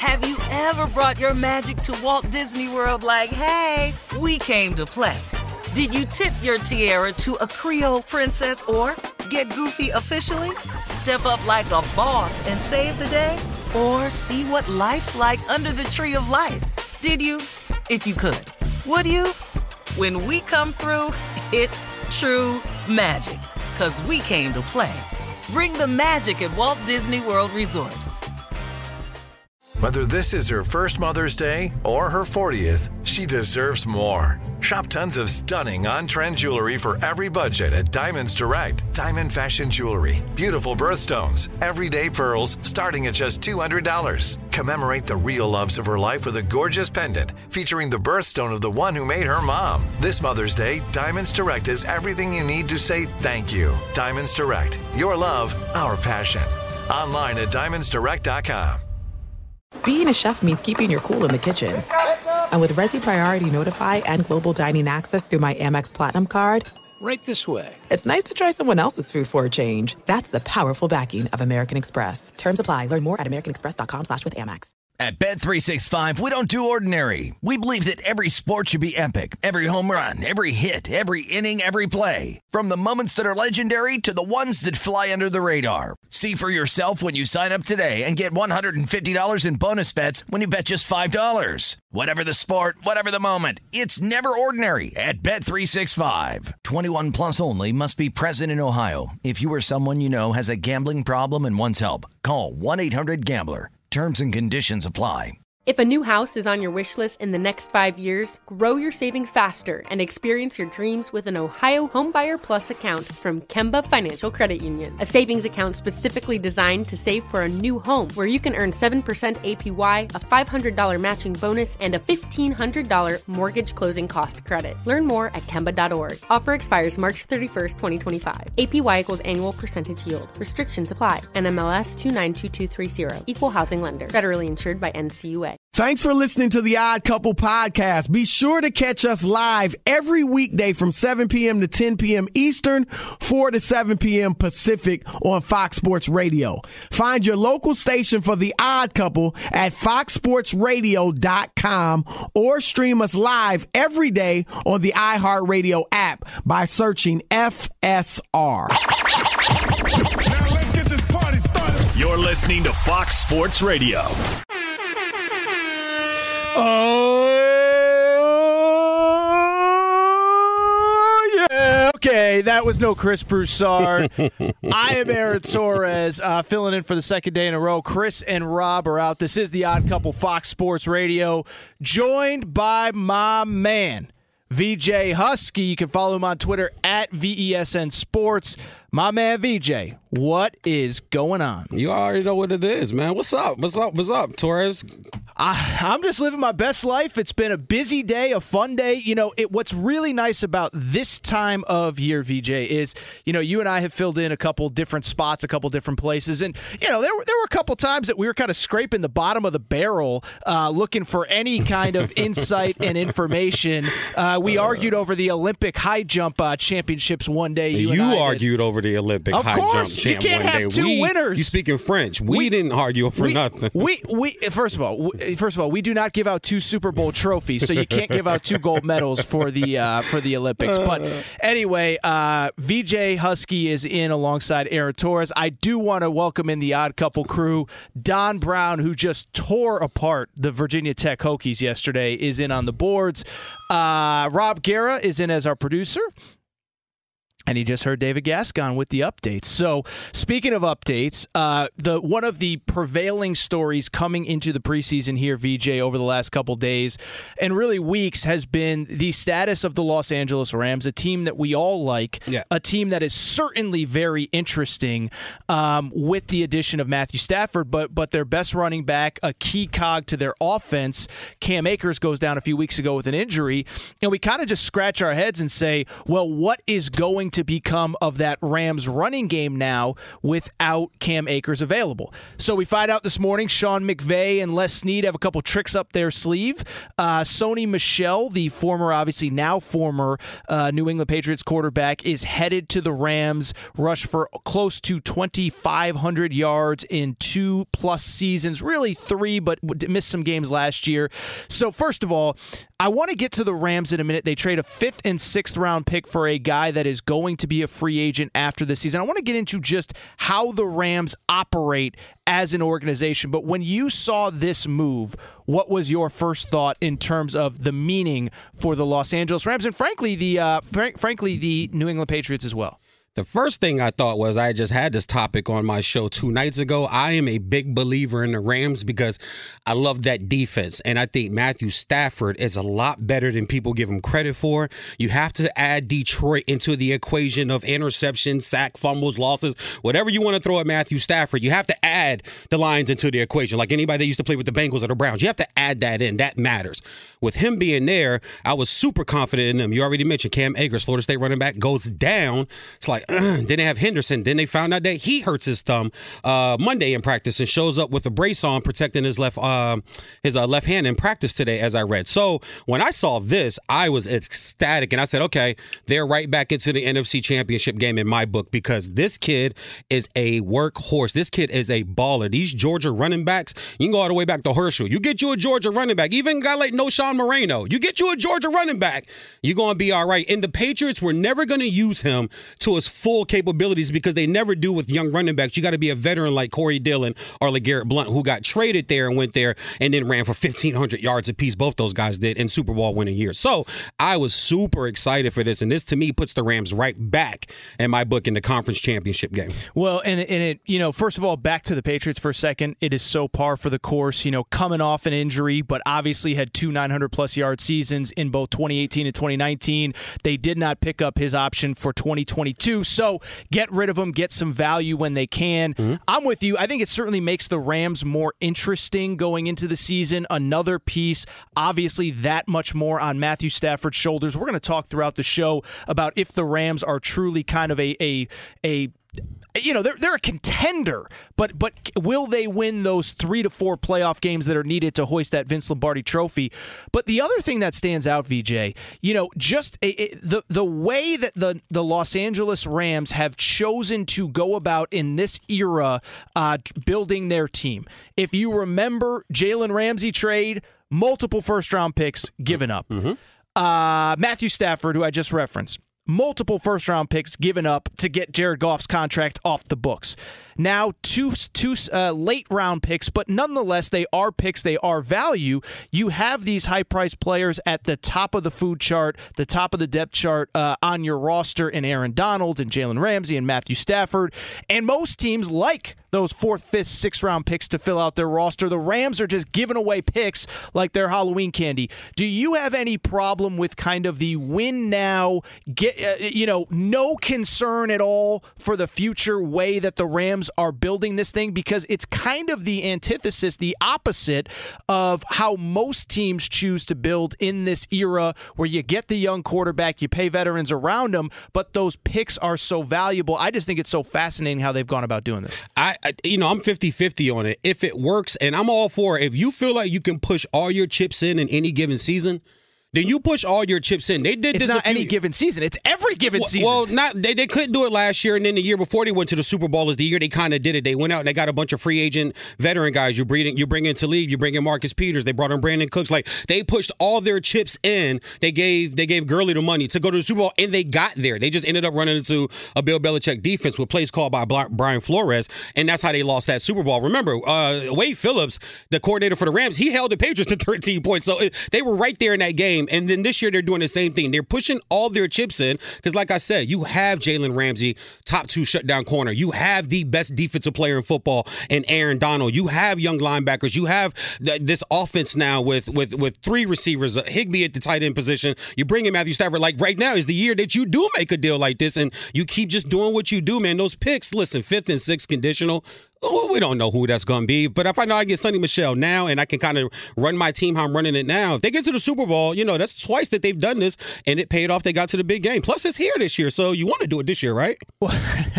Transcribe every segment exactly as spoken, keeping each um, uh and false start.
Have you ever brought your magic to Walt Disney World like, hey, we came to play? Did you tip your tiara to a Creole princess or get goofy officially? Step up like a boss and save the day? Or see what life's like under the tree of life? Did you? If you could. Would you? When we come through, it's true magic. 'Cause we came to play. Bring the magic at Walt Disney World Resort. Whether this is her first Mother's Day or her fortieth, she deserves more. Shop tons of stunning on-trend jewelry for every budget at Diamonds Direct. Diamond fashion jewelry, beautiful birthstones, everyday pearls starting at just two hundred dollars. Commemorate the real loves of her life with a gorgeous pendant featuring the birthstone of the one who made her mom. This Mother's Day, Diamonds Direct is everything you need to say thank you. Diamonds Direct, your love, our passion. Online at diamonds direct dot com. Being a chef means keeping your cool in the kitchen. And with Resi Priority Notify and Global Dining Access through my Amex Platinum card, right this way. It's nice to try someone else's food for a change. That's the powerful backing of American Express. Terms apply. Learn more at americanexpress.com slash with Amex. At Bet three sixty-five, we don't do ordinary. We believe that every sport should be epic. Every home run, every hit, every inning, every play. From the moments that are legendary to the ones that fly under the radar. See for yourself when you sign up today and get one hundred fifty dollars in bonus bets when you bet just five dollars. Whatever the sport, whatever the moment, it's never ordinary at Bet three sixty-five. twenty-one plus only. Must be present in Ohio. If you or someone you know has a gambling problem and wants help, call one eight hundred gambler. Terms and conditions apply. If a new house is on your wish list in the next five years, grow your savings faster and experience your dreams with an Ohio Homebuyer Plus account from Kemba Financial Credit Union. A savings account specifically designed to save for a new home where you can earn seven percent A P Y, a five hundred dollars matching bonus, and a fifteen hundred dollars mortgage closing cost credit. Learn more at Kemba dot org. Offer expires March thirty-first, twenty twenty-five. A P Y equals annual percentage yield. Restrictions apply. N M L S two nine two two three zero. Equal housing lender. Federally insured by N C U A. Thanks for listening to the Odd Couple podcast. Be sure to catch us live every weekday from seven p.m. to ten p.m. Eastern, four to seven p.m. Pacific on Fox Sports Radio. Find your local station for the Odd Couple at fox sports radio dot com or stream us live every day on the iHeartRadio app by searching F S R. Now let's get this party started. You're listening to Fox Sports Radio. Oh, yeah. Okay, that was no Chris Broussard. I am Aaron Torres, uh, filling in for the second day in a row. Chris and Rob are out. This is the Odd Couple, Fox Sports Radio, joined by my man, V J Husky. You can follow him on Twitter at V E S N Sports. My man V J, what is going on? You already know what it is, man. What's up? What's up? What's up, Torres? I, I'm just living my best life. It's been a busy day, a fun day. You know, it, what's really nice about this time of year, V J, is, you know, you and I have filled in a couple different spots, a couple different places. And, you know, there were, there were a couple times that we were kind of scraping the bottom of the barrel uh, looking for any kind of insight and information. Uh, we uh, argued over the Olympic high jump uh, championships one day. You, you and I argued did. over the Olympic of high course, jump champ you can't one have day. Two we, winners. You speak in French. We, we didn't argue for we, nothing. We we first of all, we, first of all, we do not give out two Super Bowl trophies, so you can't give out two gold medals for the uh, for the Olympics. But anyway, uh, V J Husky is in alongside Aaron Torres. I do want to welcome in the Odd Couple crew. Don Brown, who just tore apart the Virginia Tech Hokies yesterday, is in on the boards. Uh, Rob Guerra is in as our producer. And he just heard David Gascon with the updates. So, speaking of updates, uh, the one of the prevailing stories coming into the preseason here, V J, over the last couple days and really weeks has been the status of the Los Angeles Rams, a team that we all like, yeah. a team that is certainly very interesting um, with the addition of Matthew Stafford, but but their best running back, a key cog to their offense, Cam Akers, goes down a few weeks ago with an injury, and we kind of just scratch our heads and say, well, what is going going to become of that Rams running game now without Cam Akers available. So we find out this morning Sean McVay and Les Snead have a couple tricks up their sleeve. Uh, Sony Michel, the former, obviously now former uh, New England Patriots quarterback, is headed to the Rams, rushed for close to twenty-five hundred yards in two plus seasons, really three, but missed some games last year. So first of all, I want to get to the Rams in a minute. They trade a fifth and sixth round pick for a guy that is going to be a free agent after this season. I want to get into just how the Rams operate as an organization. But when you saw this move, what was your first thought in terms of the meaning for the Los Angeles Rams and frankly the uh, fr- frankly the New England Patriots as well? The first thing I thought was I just had this topic on my show two nights ago. I am a big believer in the Rams because I love that defense. And I think Matthew Stafford is a lot better than people give him credit for. You have to add Detroit into the equation of interceptions, sack, fumbles, losses, whatever you want to throw at Matthew Stafford. You have to add the Lions into the equation. Like anybody that used to play with the Bengals or the Browns, you have to add that in. That matters. With him being there, I was super confident in him. You already mentioned Cam Akers, Florida State running back, goes down. It's like, then they have Henderson. Then they found out that he hurts his thumb uh, Monday in practice and shows up with a brace on, protecting his left uh, his uh, left hand in practice today, as I read. So when I saw this, I was ecstatic, and I said, okay, they're right back into the N F C Championship game in my book because this kid is a workhorse. This kid is a baller. These Georgia running backs, you can go all the way back to Herschel. You get you a Georgia running back, even a guy like Noshawn Moreno. You get you a Georgia running back, you're going to be all right. And the Patriots were never going to use him to his full capabilities because they never do with young running backs. You got to be a veteran like Corey Dillon or LeGarrette Blount, who got traded there and went there and then ran for fifteen hundred yards apiece. Both those guys did in Super Bowl winning years. So I was super excited for this, and this to me puts the Rams right back in my book in the conference championship game. Well, and, and it, you know, first of all, back to the Patriots for a second. It is so par for the course, you know, coming off an injury, but obviously had two nine hundred plus yard seasons in both twenty eighteen and twenty nineteen. They did not pick up his option for twenty twenty-two. So get rid of him, get some value when they can. Mm-hmm. I'm with you. I think it certainly makes the Rams more interesting going into the season. Another piece, obviously, that much more on Matthew Stafford's shoulders. We're going to talk throughout the show about if the Rams are truly kind of a a a you know, they're they're a contender, but but will they win those three to four playoff games that are needed to hoist that Vince Lombardi trophy? But the other thing that stands out, V J, you know, just a, a, the the way that the the Los Angeles Rams have chosen to go about in this era, uh, building their team. If you remember, Jalen Ramsey trade, multiple first round picks given up. Mm-hmm. Uh, Matthew Stafford, who I just referenced. Multiple first-round picks given up to get Jared Goff's contract off the books. Now, two two uh, late-round picks, but nonetheless, they are picks. They are value. You have these high-priced players at the top of the food chart, the top of the depth chart uh, on your roster in Aaron Donald and Jalen Ramsey and Matthew Stafford. And most teams like those fourth, fifth, sixth-round picks to fill out their roster. The Rams are just giving away picks like they're Halloween candy. Do you have any problem with kind of the win now, get uh, you know, no concern at all for the future way that the Rams are building this thing? Because it's kind of the antithesis, the opposite of how most teams choose to build in this era where you get the young quarterback, you pay veterans around them, but those picks are so valuable. I just think it's so fascinating how they've gone about doing this. I, I you know, I'm fifty-fifty on it. If it works, and I'm all for it, if you feel like you can push all your chips in in any given season, then you push all your chips in. They did it's this. It's not a few, any given season. It's every given well, season. Well, not they, they couldn't do it last year, and then the year before they went to the Super Bowl is the year they kind of did it. They went out and they got a bunch of free agent veteran guys. You bring you bring in Talib, you bring in Marcus Peters. They brought in Brandon Cooks. Like they pushed all their chips in. They gave they gave Gurley the money to go to the Super Bowl, and they got there. They just ended up running into a Bill Belichick defense with plays called by Brian Flores, and that's how they lost that Super Bowl. Remember, uh, Wade Phillips, the coordinator for the Rams, he held the Patriots to thirteen points. So it, they were right there in that game. And then this year they're doing the same thing. They're pushing all their chips in because, like I said, you have Jalen Ramsey, top two shutdown corner. You have the best defensive player in football in Aaron Donald. You have young linebackers. You have th- this offense now with with with three receivers, uh, Higbee at the tight end position. You bring in Matthew Stafford. Like right now is the year that you do make a deal like this, and you keep just doing what you do, man. Those picks, listen, fifth and sixth conditional. Well, we don't know who that's going to be, but if I know I get Sonny Michel now and I can kind of run my team how I'm running it now, if they get to the Super Bowl, you know, that's twice that they've done this, and it paid off. They got to the big game. Plus, it's here this year, so you want to do it this year, right? Well,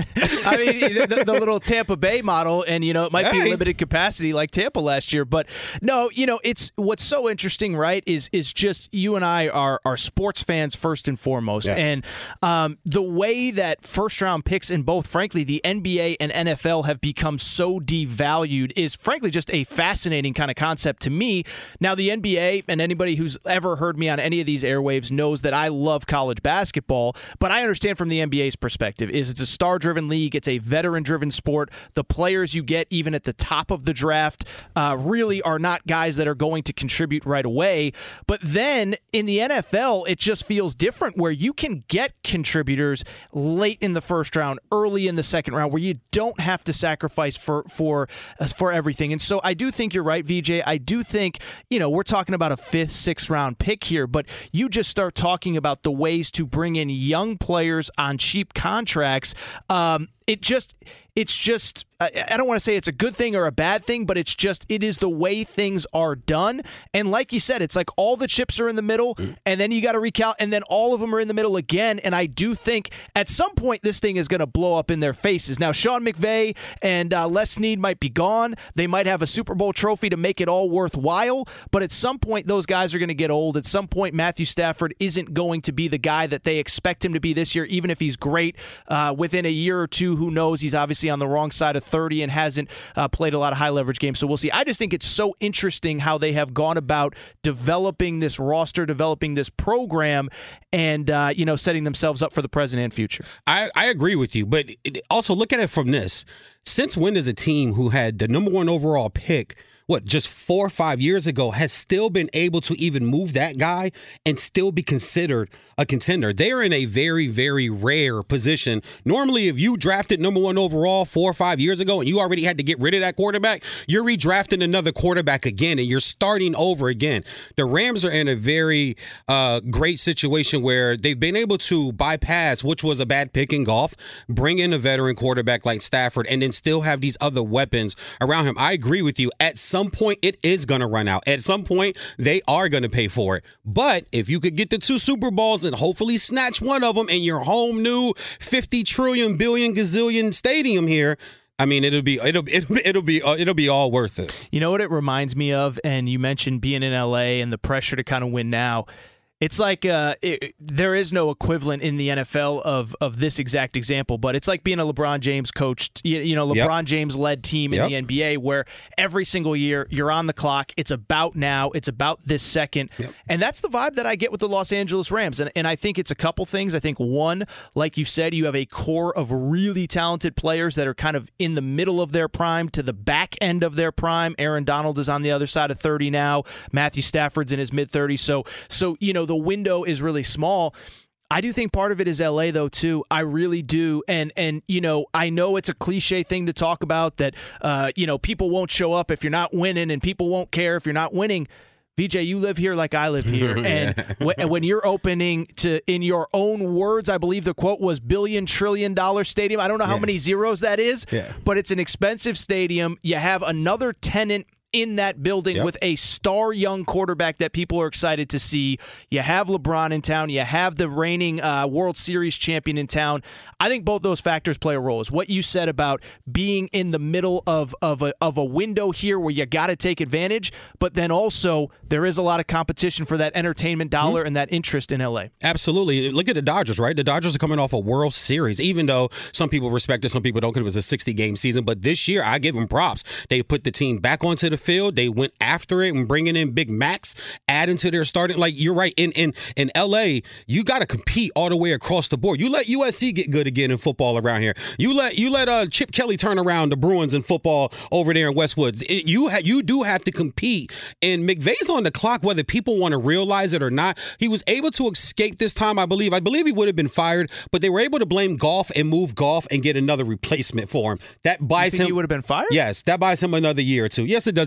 I mean, the, the little Tampa Bay model, and, you know, it might hey. be limited capacity like Tampa last year, but no, you know, it's what's so interesting, right, is is just you and I are, are sports fans first and foremost, yeah. and um, the way that first-round picks in both, frankly, the N B A and N F L have become so devalued is frankly just a fascinating kind of concept to me. Now, the N B A, and anybody who's ever heard me on any of these airwaves knows that I love college basketball, but I understand from the N B A's perspective is it's a star-driven league, it's a veteran-driven sport. The players you get even at the top of the draft uh, really are not guys that are going to contribute right away. But then in the N F L, it just feels different where you can get contributors late in the first round, early in the second round, where you don't have to sacrifice for for for everything. And so I do think you're right, V J. I do think, you know, we're talking about a fifth, sixth round pick here, but you just start talking about the ways to bring in young players on cheap contracts. Um, it just, it's just, I don't want to say it's a good thing or a bad thing, but it's just, it is the way things are done. And like you said, it's like all the chips are in the middle, and then you got to recount, and then all of them are in the middle again. And I do think at some point this thing is going to blow up in their faces. Now, Sean McVay and uh, Les Snead might be gone. They might have a Super Bowl trophy to make it all worthwhile, but at some point those guys are going to get old. At some point, Matthew Stafford isn't going to be the guy that they expect him to be this year, even if he's great. Uh, within a year or two, who knows? He's obviously on the wrong side of thirty and hasn't uh, played a lot of high-leverage games, so we'll see. I just think it's so interesting how they have gone about developing this roster, developing this program, and uh, you know, setting themselves up for the present and future. I, I agree with you, but also look at it from this. Since when does a team who had the number one overall pick, what, just four or five years ago, has still been able to even move that guy and still be considered a contender? They are in a very, very rare position. Normally, if you drafted number one overall four or five years ago and you already had to get rid of that quarterback, you're redrafting another quarterback again and you're starting over again. The Rams are in a very uh, great situation where they've been able to bypass, which was a bad pick in golf, bring in a veteran quarterback like Stafford, and then still have these other weapons around him. I agree with you. At some point, it is going to run out. At some point, they are going to pay for it. But if you could get the two Super Bowls and hopefully snatch one of them in your home new fifty trillion billion gazillion stadium here, I mean, it'll be it'll it'll, it'll be it'll be all worth it. You know what it reminds me of? And you mentioned being in L A and the pressure to kind of win now. It's like uh, it, there is no equivalent in the N F L of of this exact example, but it's like being a LeBron James coached, you, you know, LeBron yep. James led team in yep. the N B A, where every single year you're on the clock. It's about now. It's about this second, yep. and that's the vibe that I get with the Los Angeles Rams. And and I think it's a couple things. I think one, like you said, you have a core of really talented players that are kind of in the middle of their prime to the back end of their prime. Aaron Donald is on the other side of thirty now. Matthew Stafford's in his mid thirties. So so you know, the window is really small. I do think part of it is L A, though, too. I really do. And, and you know, I know it's a cliche thing to talk about that, uh, you know, people won't show up if you're not winning and people won't care if you're not winning. V J, you live here like I live here. And w- when you're opening to, in your own words, I believe the quote was billion, trillion dollar stadium. I don't know how yeah. many zeros that is, yeah. but it's an expensive stadium. You have another tenant in that building yep. with a star young quarterback that people are excited to see. You have LeBron in town. You have the reigning uh, World Series champion in town. I think both those factors play a role. Is what you said about being in the middle of, of, a, of a window here where you got to take advantage, but then also there is a lot of competition for that entertainment dollar mm-hmm. and that interest in L A. Absolutely. Look at the Dodgers, right? The Dodgers are coming off a World Series, even though some people respect it, some people don't, because it was a sixty-game season. But this year, I give them props. They put the team back onto the field. They went after it and bringing in Big Max, adding to their starting. Like, you're right. In in, in L A, you got to compete all the way across the board. You let U S C get good again in football around here. You let you let uh, Chip Kelly turn around the Bruins in football over there in Westwood. It, you ha- you do have to compete. And McVay's on the clock, whether people want to realize it or not. He was able to escape this time, I believe. I believe he would have been fired, but they were able to blame Goff and move Goff and get another replacement for him. That buys you think him. He would have been fired? Yes, that buys him another year or two. Yes, it does.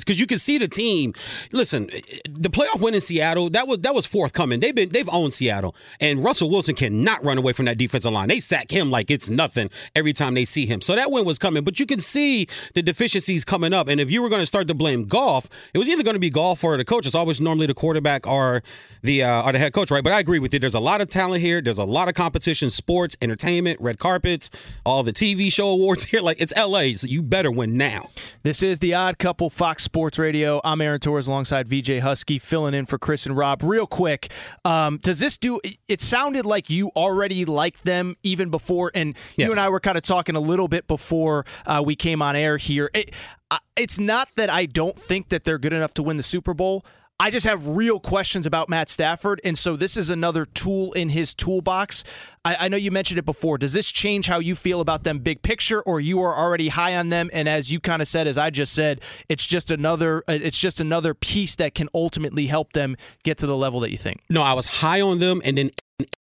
because you can see the team. Listen, the playoff win in Seattle, that was that was forthcoming. They've been they've owned Seattle, and Russell Wilson cannot run away from that defensive line. They sack him like it's nothing every time they see him. So that win was coming, but you can see the deficiencies coming up. And if you were going to start to blame Goff, it was either going to be Goff or the coach. It's always normally the quarterback or the uh, or the head coach, right? But I agree with you. There's a lot of talent here. There's a lot of competition, sports, entertainment, red carpets, all the T V show awards here. Like, it's L A, so you better win now. This is The Odd Couple, Fox Sports Radio. I'm Aaron Torres alongside V J Husky, filling in for Chris and Rob. Real quick, um, does this do – it sounded like you already liked them even before, and yes. You and I were kind of talking a little bit before uh, we came on air here. It, uh, it's not that I don't think that they're good enough to win the Super Bowl. I just have real questions about Matt Stafford, and so this is another tool in his toolbox. I, I know you mentioned it before. Does this change how you feel about them big picture, or you are already high on them? And as you kind of said, as I just said, it's just another it's just another piece that can ultimately help them get to the level that you think. No, I was high on them, and then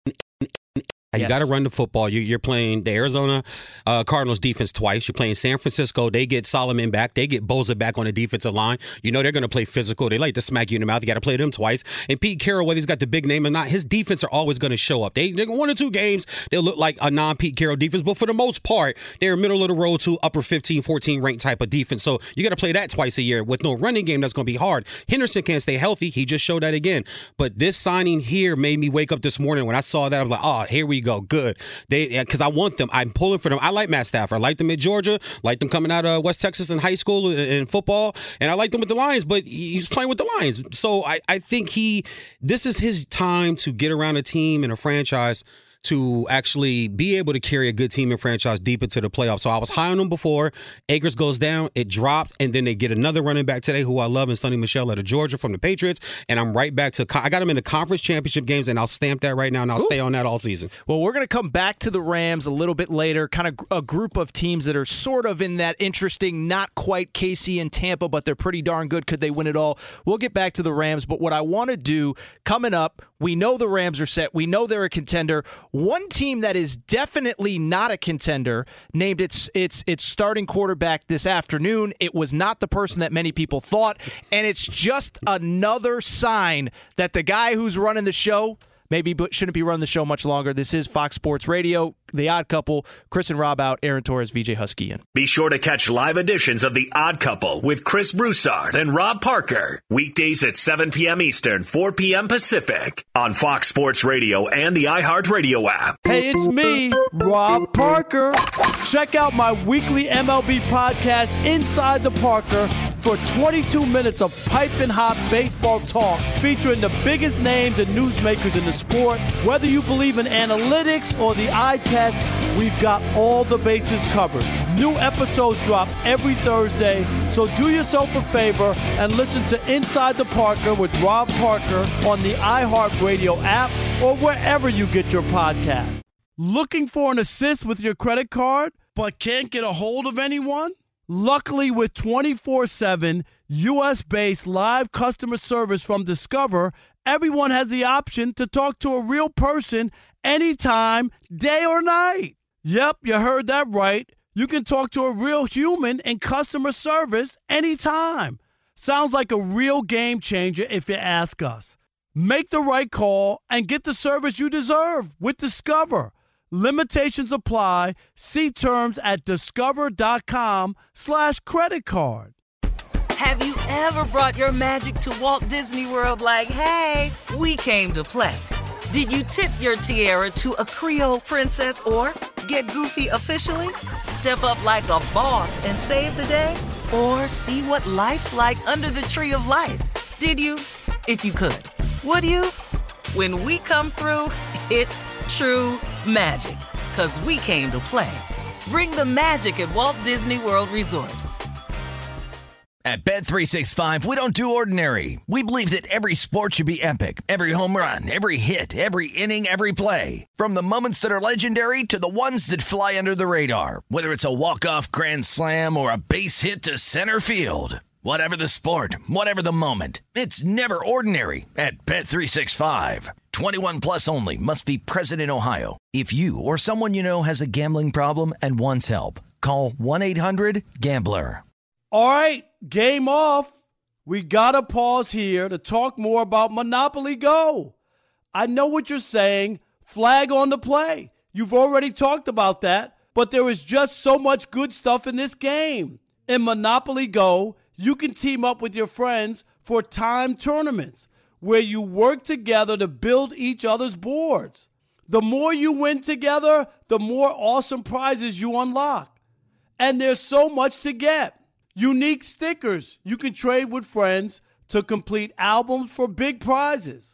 you yes. got to run the football. You, you're playing the Arizona uh, Cardinals defense twice. You're playing San Francisco. They get Solomon back. They get Bosa back on the defensive line. You know they're going to play physical. They like to smack you in the mouth. You got to play them twice. And Pete Carroll, whether he's got the big name or not, his defense are always going to show up. They, they're one or two games, they'll look like a non-Pete Carroll defense. But for the most part, they're middle of the road to upper fifteen, fourteen ranked type of defense. So you got to play that twice a year. With no running game, that's going to be hard. Henderson can't stay healthy. He just showed that again. But this signing here made me wake up this morning. When I saw that, I was like, oh, here we go. Good. They, because I want them. I'm pulling for them. I like Matt Stafford. I like them at Georgia. Like them coming out of West Texas in high school in football. And I like them with the Lions, but he's playing with the Lions. So I, I think he, this is his time to get around a team and a franchise to actually be able to carry a good team and franchise deep into the playoffs. So I was high on them before. Akers goes down, it dropped, and then they get another running back today who I love, and Sonny Michel out of Georgia from the Patriots, and I'm right back to – I got him in the conference championship games, and I'll stamp that right now, and I'll Ooh. stay on that all season. Well, we're going to come back to the Rams a little bit later, kind of a group of teams that are sort of in that interesting, not quite K C and Tampa, but they're pretty darn good. Could they win it all? We'll get back to the Rams, but what I want to do coming up, we know the Rams are set. We know they're a contender. One team that is definitely not a contender named its its its starting quarterback this afternoon. It was not the person that many people thought, and it's just another sign that the guy who's running the show maybe shouldn't be running the show much longer. This is Fox Sports Radio, The Odd Couple, Chris and Rob out, Aaron Torres, V J Husky in. Be sure to catch live editions of The Odd Couple with Chris Broussard and Rob Parker. Weekdays at seven p.m. Eastern, four p.m. Pacific on Fox Sports Radio and the iHeartRadio app. Hey, it's me, Rob Parker. Check out my weekly M L B podcast, Inside the Parker, for twenty-two minutes of piping hot baseball talk featuring the biggest names and newsmakers in the sport. Whether you believe in analytics or the eye test, we've got all the bases covered. New episodes drop every Thursday, so do yourself a favor and listen to Inside the Parker with Rob Parker on the iHeartRadio app or wherever you get your podcast. Looking for an assist with your credit card but can't get a hold of anyone? Luckily, with twenty-four seven U S-based live customer service from Discover, everyone has the option to talk to a real person anytime, day or night. Yep, you heard that right. You can talk to a real human in customer service anytime. Sounds like a real game changer if you ask us. Make the right call and get the service you deserve with Discover. Limitations apply. See terms at discover.com slash credit card. Have you ever brought your magic to Walt Disney World like, hey, we came to play? Did you tip your tiara to a Creole princess or get goofy officially? Step up like a boss and save the day? Or see what life's like under the tree of life? Did you? If you could. Would you? When we come through, it's true magic. 'Cause we came to play. Bring the magic at Walt Disney World Resort. At Bet three sixty-five, we don't do ordinary. We believe that every sport should be epic. Every home run, every hit, every inning, every play. From the moments that are legendary to the ones that fly under the radar. Whether it's a walk-off grand slam or a base hit to center field. Whatever the sport, whatever the moment. It's never ordinary at Bet three sixty-five. twenty-one plus only. Must be present in Ohio. If you or someone you know has a gambling problem and wants help, call one eight hundred gambler. All right, game off. we gotta pause here to talk more about Monopoly Go. I know what you're saying, flag on the play. You've already talked about that, but there is just so much good stuff in this game. In Monopoly Go, you can team up with your friends for timed tournaments where you work together to build each other's boards. The more you win together, the more awesome prizes you unlock. And there's so much to get. Unique stickers you can trade with friends to complete albums for big prizes.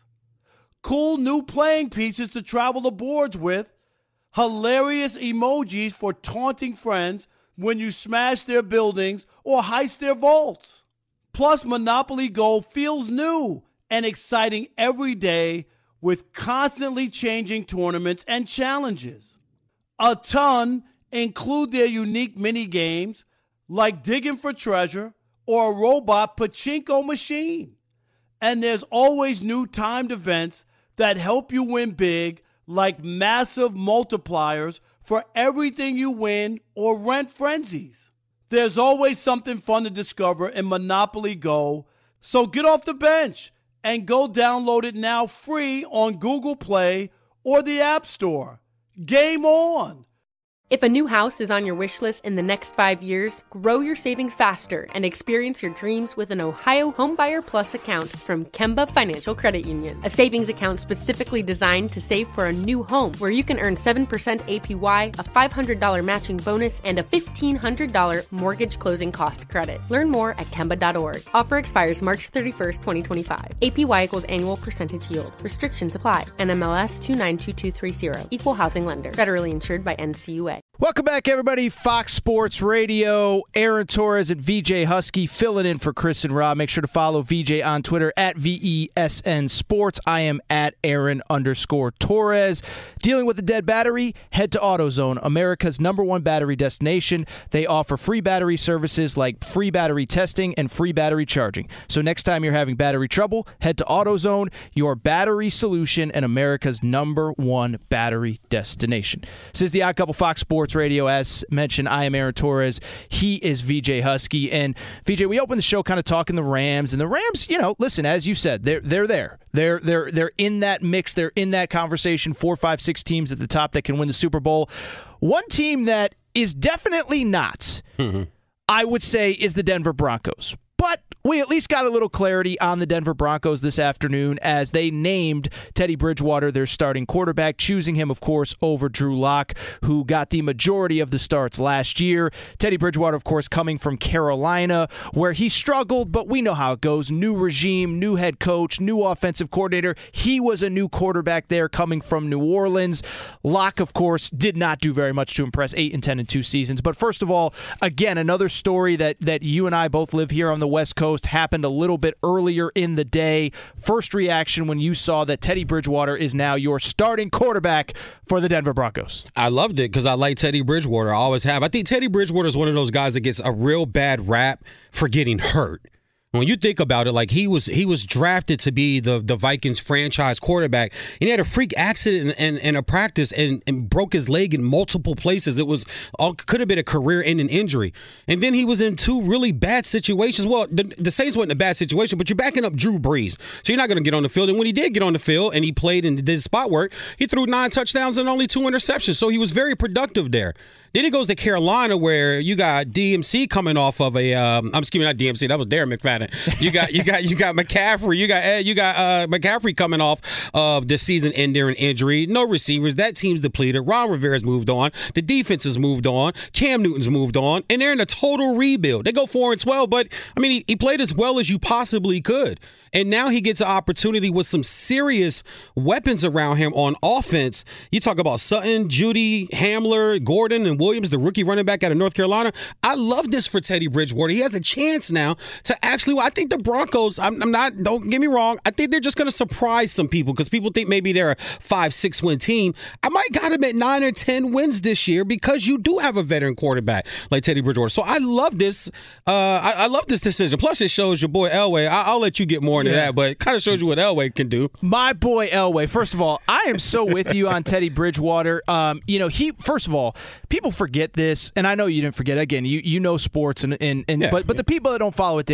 Cool new playing pieces to travel the boards with. Hilarious emojis for taunting friends when you smash their buildings or heist their vaults. Plus, Monopoly Go feels new and exciting every day with constantly changing tournaments and challenges. A ton include their unique mini games like digging for treasure or a robot pachinko machine. And there's always new timed events that help you win big, like massive multipliers for everything you win or rent frenzies. There's always something fun to discover in Monopoly Go, so get off the bench and go download it now free on Google Play or the App Store. Game on! If a new house is on your wish list in the next five years, grow your savings faster and experience your dreams with an Ohio Homebuyer Plus account from Kemba Financial Credit Union. A savings account specifically designed to save for a new home where you can earn seven percent A P Y, a five hundred dollars matching bonus, and a fifteen hundred dollars mortgage closing cost credit. Learn more at Kemba dot org. Offer expires March thirty-first, twenty twenty-five. A P Y equals annual percentage yield. Restrictions apply. N M L S two nine two two three zero. Equal housing lender. Federally insured by N C U A. Welcome back, everybody. Fox Sports Radio. Aaron Torres and V J Husky filling in for Chris and Rob. Make sure to follow V J on Twitter at V E S N Sports. I am at Aaron underscore Torres. Dealing with a dead battery? Head to AutoZone, America's number one battery destination. They offer free battery services like free battery testing and free battery charging. So next time you're having battery trouble, head to AutoZone, your battery solution and America's number one battery destination. This is the Odd Couple Fox Sports Radio. As mentioned, I am Aaron Torres. He is V J Husky. And V J, we opened the show kind of talking the Rams. And the Rams, you know, listen, as you said, they're they're there. They're they're they're in that mix. They're in that conversation. Four, five, six teams at the top that can win the Super Bowl. One team that is definitely not, mm-hmm. I would say, is the Denver Broncos. But we at least got a little clarity on the Denver Broncos this afternoon as they named Teddy Bridgewater their starting quarterback, choosing him, of course, over Drew Lock, who got the majority of the starts last year. Teddy Bridgewater, of course, coming from Carolina, where he struggled, but we know how it goes. New regime, new head coach, new offensive coordinator. He was a new quarterback there coming from New Orleans. Lock, of course, did not do very much to impress, eight and ten in two seasons. But first of all, again, another story that, that you and I both live here on the West Coast happened a little bit earlier in the day. First reaction when you saw that Teddy Bridgewater is now your starting quarterback for the Denver Broncos? I loved it because I like Teddy Bridgewater. I always have. I think Teddy Bridgewater is one of those guys that gets a real bad rap for getting hurt. When you think about it, like he was he was drafted to be the, the Vikings franchise quarterback, and he had a freak accident in, in, in a practice and, and broke his leg in multiple places. It was all could have been a career-ending injury. And then he was in two really bad situations. Well, the, the Saints wasn't a bad situation, but you're backing up Drew Brees, so you're not going to get on the field. And when he did get on the field and he played and did spot work, he threw nine touchdowns and only two interceptions, so he was very productive there. Then he goes to Carolina, where you got D M C coming off of a. Um, I'm excuse me, not D M C. That was Darren McFadden. You got you got you got McCaffrey. You got you got uh, McCaffrey coming off of the season-ending injury. No receivers. That team's depleted. Ron Rivera's moved on. The defense has moved on. Cam Newton's moved on, and they're in a total rebuild. They go four and twelve, but I mean, he, he played as well as you possibly could. And now he gets an opportunity with some serious weapons around him on offense. You talk about Sutton, Judy, Hamler, Gordon, and Williams, the rookie running back out of North Carolina. I love this for Teddy Bridgewater. He has a chance now to actually, I think the Broncos, I'm, I'm not, don't get me wrong, I think they're just going to surprise some people because people think maybe they're a five, six win team. I might got them at nine or ten wins this year because you do have a veteran quarterback like Teddy Bridgewater. So I love this. Uh, I, I love this decision. Plus, it shows your boy Elway. I, I'll let you get more into yeah. that, but it kind of shows you what Elway can do. My boy Elway. First of all, I am so with you on Teddy Bridgewater. Um, you know, he. First of all, people forget this, and I know you didn't forget. Again, you you know sports, and and, and yeah, but but yeah. the people that don't follow it day to day.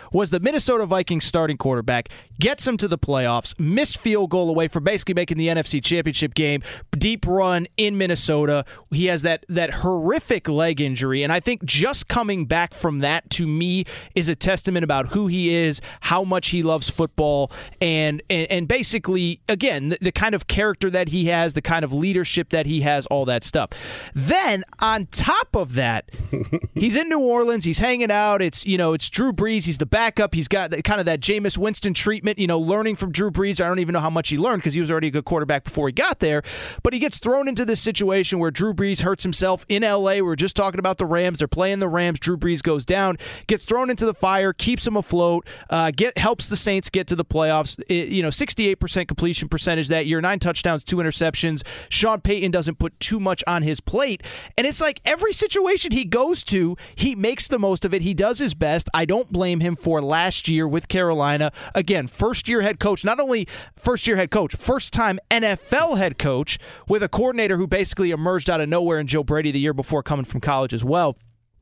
was the Minnesota Vikings starting quarterback, gets him to the playoffs, missed field goal away from basically making the N F C Championship game, deep run in Minnesota. He has that that horrific leg injury, and I think just coming back from that, to me, is a testament about who he is, how much he loves football, and and, and basically, again, the, the kind of character that he has, the kind of leadership that he has, all that stuff. Then, on top of that, he's in New Orleans, he's hanging out, it's, you know, it's Drew Brees, he's the backup, he's got kind of that Jameis Winston treatment, you know, learning from Drew Brees. I don't even know how much he learned because he was already a good quarterback before he got there, but he gets thrown into this situation where Drew Brees hurts himself in L A. We were just talking about the Rams. They're playing the Rams. Drew Brees goes down, gets thrown into the fire, keeps him afloat, uh, get helps the Saints get to the playoffs. It, you know, sixty-eight percent completion percentage that year, nine touchdowns, two interceptions. Sean Payton doesn't put too much on his plate, and it's like every situation he goes to, he makes the most of it. He does his best. I don't blame him for last year with Carolina. Again, first-year head coach, not only first-year head coach, first-time N F L head coach with a coordinator who basically emerged out of nowhere in Joe Brady the year before coming from college as well.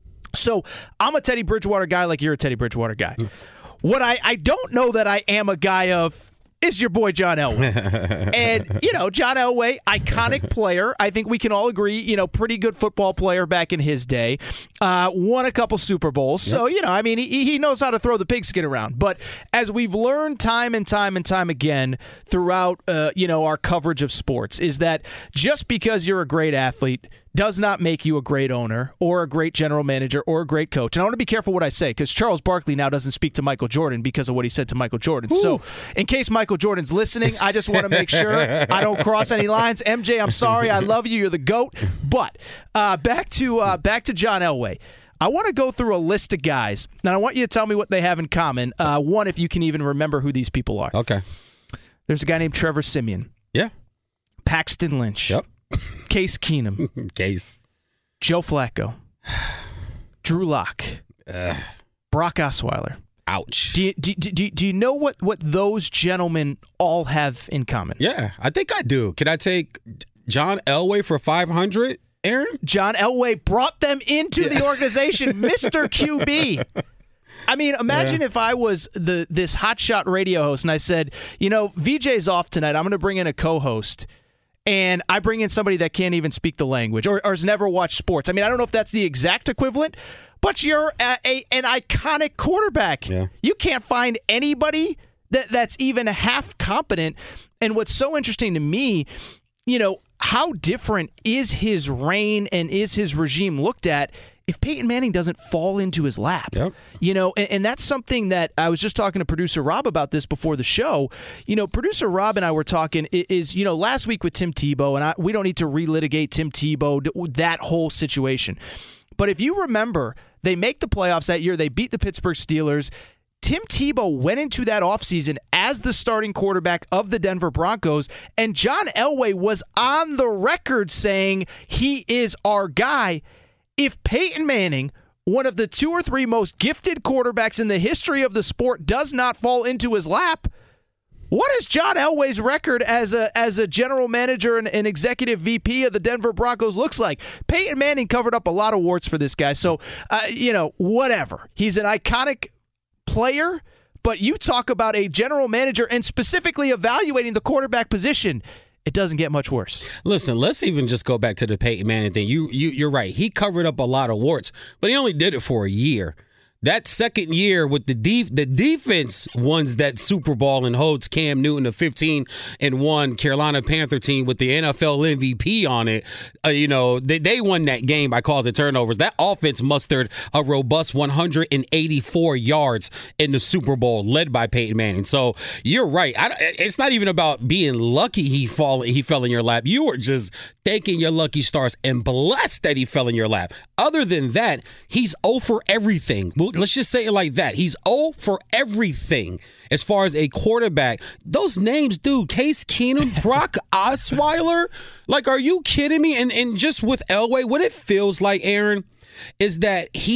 So I'm a Teddy Bridgewater guy like you're a Teddy Bridgewater guy. What I, I don't know that I am a guy of is your boy John Elway. And, you know, John Elway, iconic player. I think we can all agree, you know, pretty good football player back in his day. Uh, won a couple Super Bowls. Yep. So, you know, I mean, he, he knows how to throw the pigskin around. But as we've learned time and time and time again throughout, uh, you know, our coverage of sports, is that just because you're a great athlete does not make you a great owner or a great general manager or a great coach. And I want to be careful what I say, because Charles Barkley now doesn't speak to Michael Jordan because of what he said to Michael Jordan. Ooh. So in case Michael Jordan's listening, I just want to make sure I don't cross any lines. M J, I'm sorry. I love you. You're the GOAT. But uh, back to uh, back to John Elway. I want to go through a list of guys, and I want you to tell me what they have in common. Uh, one, if you can even remember who these people are. Okay. There's a guy named Trevor Siemian. Yeah. Paxton Lynch. Yep. Case Keenum. Case. Joe Flacco. Drew Lock. Uh, Brock Osweiler. Ouch. Do you, do, do, do you know what, what those gentlemen all have in common? Yeah, I think I do. Can I take John Elway for five hundred, Aaron? John Elway brought them into yeah. the organization, Mister Q B. I mean, imagine yeah. if I was the this hotshot radio host and I said, you know, V J's off tonight. I'm going to bring in a co-host. And I bring in somebody that can't even speak the language or, or has never watched sports. I mean, I don't know if that's the exact equivalent, but you're a, a, an iconic quarterback. Yeah. You can't find anybody that, that's even half competent. And what's so interesting to me, you know, how different is his reign and is his regime looked at if Peyton Manning doesn't fall into his lap? Yep. You know, and, and that's something that I was just talking to producer Rob about this before the show. You know, producer Rob and I were talking is, you know, last week with Tim Tebow, and I, we don't need to relitigate Tim Tebow, that whole situation. But if you remember, they make the playoffs that year. They beat the Pittsburgh Steelers. Tim Tebow went into that offseason as the starting quarterback of the Denver Broncos, and John Elway was on the record saying he is our guy. If Peyton Manning, one of the two or three most gifted quarterbacks in the history of the sport, does not fall into his lap, what is John Elway's record as a as a general manager and an executive V P of the Denver Broncos looks like? Peyton Manning covered up a lot of warts for this guy. So, uh, you know, whatever. He's an iconic player, but you talk about a general manager and specifically evaluating the quarterback position. It doesn't get much worse. Listen, let's even just go back to the Peyton Manning thing. You, you, you're right. He covered up a lot of warts, but he only did it for a year. That second year with the def- the defense wins that Super Bowl and holds Cam Newton to fifteen and one Carolina Panther team with the N F L M V P on it. Uh, you know, they, they won that game by causing turnovers. That offense mustered a robust one hundred eighty-four yards in the Super Bowl led by Peyton Manning. So you're right. I, it's not even about being lucky he fall he fell in your lap. You were just thanking your lucky stars and blessed that he fell in your lap. Other than that, he's zero for everything. Let's just say it like that. He's zero for everything as far as a quarterback. Those names, dude, Case Keenum, Brock Osweiler, like, are you kidding me? And and just with Elway, what it feels like, Aaron, is that he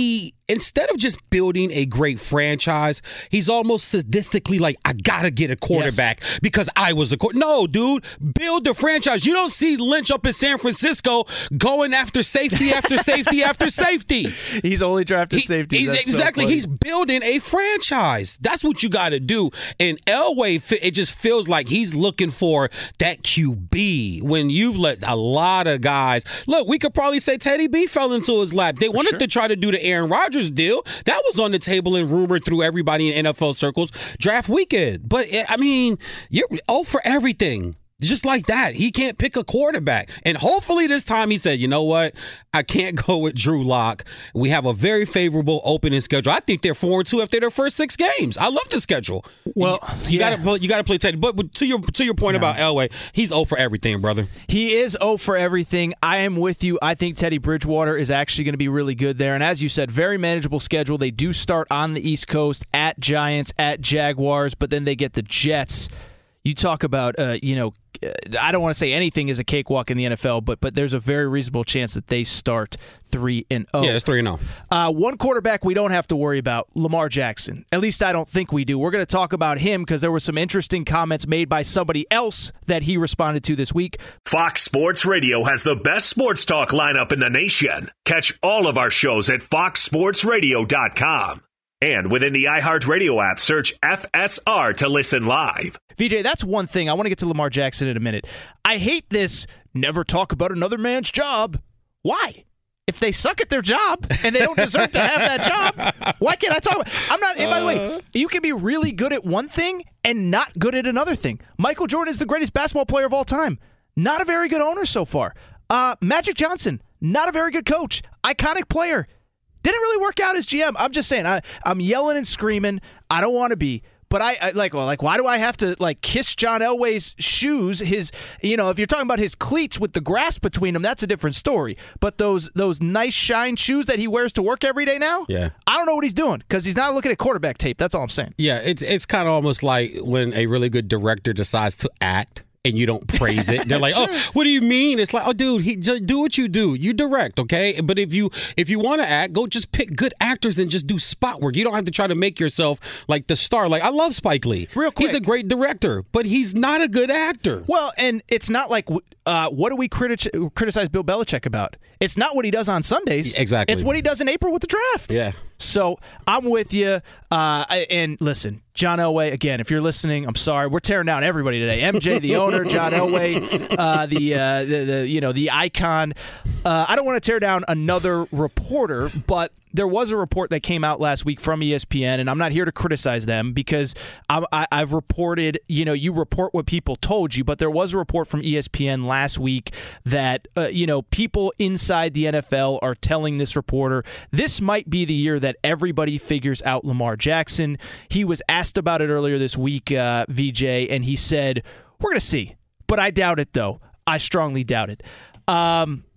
instead of just building a great franchise, he's almost sadistically like, I gotta get a quarterback yes. because I was the quarterback. No, dude, build the franchise. You don't see Lynch up in San Francisco going after safety after safety after safety. He's only drafted he, safety. He's, exactly. So he's building a franchise. That's what you got to do. And Elway, it just feels like he's looking for that Q B when you've let a lot of guys. Look, we could probably say Teddy B fell into his lap. They for wanted sure. to try to do the Aaron Rodgers deal. That was on the table and rumored through everybody in N F L circles draft weekend. But, I mean, you're oh for everything. Just like that. He can't pick a quarterback. And hopefully this time he said, you know what? I can't go with Drew Lock. We have a very favorable opening schedule. I think they're four and two after their first six games. I love the schedule. Well, you, you yeah. gotta you gotta play Teddy. But to your to your point no. about Elway, he's oh for everything, brother. He is oh for everything. I am with you. I think Teddy Bridgewater is actually going to be really good there. And as you said, very manageable schedule. They do start on the East Coast at Giants, at Jaguars, but then they get the Jets. You talk about, uh, you know, I don't want to say anything is a cakewalk in the N F L, but but there's a very reasonable chance that they start three and oh. Yeah, it's three and oh. Uh, one quarterback we don't have to worry about, Lamar Jackson. At least I don't think we do. We're going to talk about him because there were some interesting comments made by somebody else that he responded to this week. Fox Sports Radio has the best sports talk lineup in the nation. Catch all of our shows at fox sports radio dot com. And within the iHeartRadio app, search F S R to listen live. V J, that's one thing. I want to get to Lamar Jackson in a minute. I hate this never talk about another man's job. Why? If they suck at their job and they don't deserve to have that job, why can't I talk about it? I'm not, and by the way, you can be really good at one thing and not good at another thing. Michael Jordan is the greatest basketball player of all time. Not a very good owner so far. Uh, Magic Johnson, not a very good coach. Iconic player. Didn't really work out as G M. I'm just saying, I, I'm yelling and screaming. I don't want to be, but I, I like, well, like, why do I have to like kiss John Elway's shoes? His, you know, if you're talking about his cleats with the grass between them, that's a different story. But those those nice shine shoes that he wears to work every day now, yeah, I don't know what he's doing because he's not looking at quarterback tape. That's all I'm saying. Yeah, it's it's kind of almost like when a really good director decides to act. And you don't praise it. They're like, sure. "Oh, what do you mean?" It's like, "Oh, dude, he just do what you do. You direct, okay? But if you if you want to act, go just pick good actors and just do spot work. You don't have to try to make yourself like the star. Like I love Spike Lee. Real quick, he's a great director, but he's not a good actor. Well, and it's not like uh, what do we criti- criticize Bill Belichick about? It's not what he does on Sundays. Exactly. It's what he does in April with the draft. Yeah. So I'm with you. Uh, and listen, John Elway, again, if you're listening, I'm sorry. We're tearing down everybody today. M J, the owner, John Elway, uh, the, uh, the the you know the icon. Uh, I don't want to tear down another reporter, but there was a report that came out last week from E S P N, and I'm not here to criticize them because I'm, I, I've reported, you know, you report what people told you, but there was a report from E S P N last week that, uh, you know, people inside the N F L are telling this reporter this might be the year that everybody figures out Lamar Jackson. He was asked about it earlier this week, uh, V J, and he said, we're going to see, but I doubt it, though. I strongly doubt it. Um,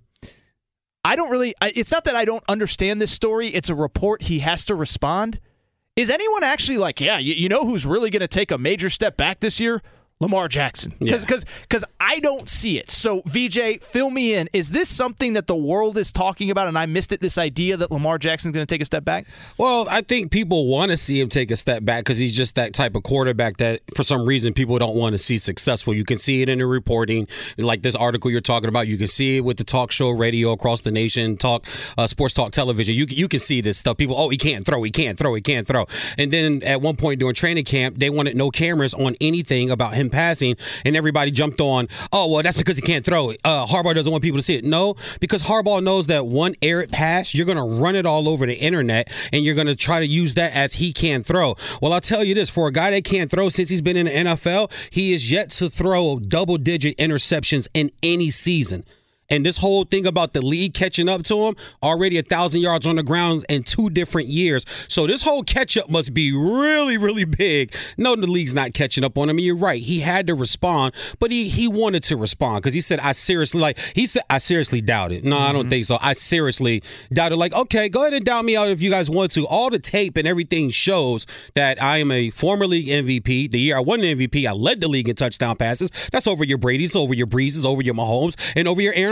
I don't really, it's not that I don't understand this story. It's a report. He has to respond. Is anyone actually like, yeah, you, you know who's really going to take a major step back this year? Lamar Jackson. Because yeah. because I don't see it. So, V J, fill me in. Is this something that the world is talking about and I missed it, this idea that Lamar Jackson's going to take a step back? Well, I think people want to see him take a step back because he's just that type of quarterback that, for some reason, people don't want to see successful. You can see it in the reporting, like this article you're talking about. You can see it with the talk show radio across the nation, talk uh, sports talk television. You, you can see this stuff. People, oh, he can't throw, he can't throw, he can't throw. And then at one point during training camp, they wanted no cameras on anything about him passing, and everybody jumped on, oh, well, that's because he can't throw it. Uh, Harbaugh doesn't want people to see it. No, because Harbaugh knows that one errant pass, you're going to run it all over the internet, and you're going to try to use that as he can throw. Well, I'll tell you this, for a guy that can't throw since he's been in the N F L, he is yet to throw double-digit interceptions in any season. And this whole thing about the league catching up to him, already a thousand yards on the ground in two different years. So this whole catch-up must be really, really big. No, the league's not catching up on him. And you're right. He had to respond, but he he wanted to respond because he said, I seriously, like, he said, I seriously doubt it. No, mm-hmm. I don't think so. I seriously doubt it. Like, okay, go ahead and doubt me out if you guys want to. All the tape and everything shows that I am a former league M V P. The year I won the M V P, I led the league in touchdown passes. That's over your Brady's, over your Breezes, over your Mahomes, and over your Aaron